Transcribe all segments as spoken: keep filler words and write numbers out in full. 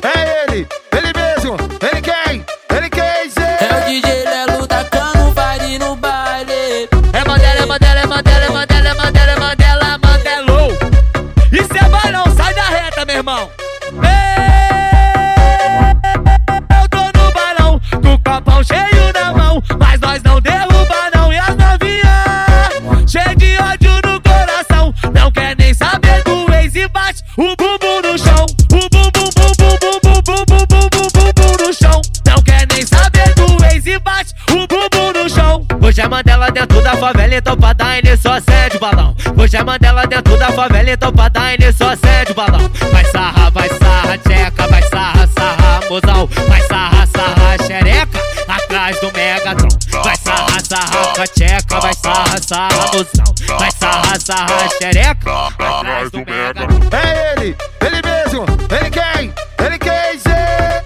É ele, ele mesmo, ele quem? Ele quem, Zé? É o D J Lelo tacando fire no baile. É Mandela, é Mandela, é Mandela, é Mandela, é Mandela, é Mandela, Mandelou. Isso é balão, sai da reta, meu irmão. Eu tô no balão, com o copão cheio na mão, mas nós não derruba não. E as novinhas, cheio de ódio no coração, não quer nem saber do ex e bate o bumbum no chão. O bumbum, bumbum, bumbum, bumbum, bumbum, bumbum no chão. Não quer nem saber do ex e bate o bumbum no chão. Hoje é Mandela dentro da favela, então pra dar início acende o balão. Hoje é Mandela dentro da favela, então pra dar início acende o balão. Vai sarra, vai sarra, tcheca, vai sarra, sarra, mozão. Vai sarra, sarra, xereca, atrás do Megatron. Vai sarra, sarra, tcheca, vai sarra, sarra, mozão. Vai sarra, sarra, xereca, atrás do Megatron. É ele, ele mesmo, ele quem? Ele quem, Zé?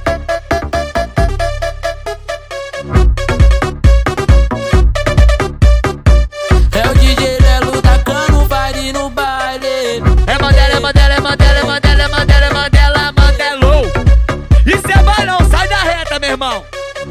É o D J Lelo tacando fire no baile. É Mandela, é Mandela, é Mandela, é Mandela, é Mandela, é Mandela, Mandelou. Isso é balão, sai da reta, meu irmão.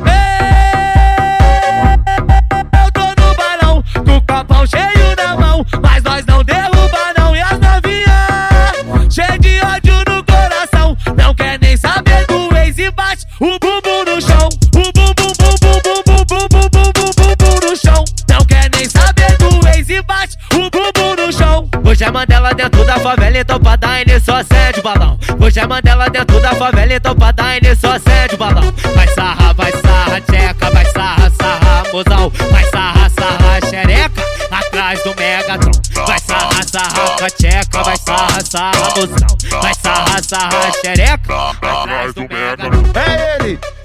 Eu tô no balão, com o copão cheio na mão, mas nós não derruba não. E as novinhas, cheio de ódio no coração, não quer nem saber do ex e bate o bumbum no chão. O bumbum, bumbum, bumbum, bumbum, bumbum, bumbum no chão. Não quer nem saber do ex e bate o bumbum no chão. Hoje é Mandela dentro da favela, então pra dar início acende o balão. Hoje é Mandela dentro da favela, então pra dar início acende o balão. Vai sarra, vai sarra, tcheca, vai sarra, sarra, mozão. Vai sarra, sarra, xereca, atrás do Megatron. Vai sarra, sarra, tcheca, vai sarra, sarra, mozão. Vai sarra, sarra, xereca, atrás do Megatron. É ele,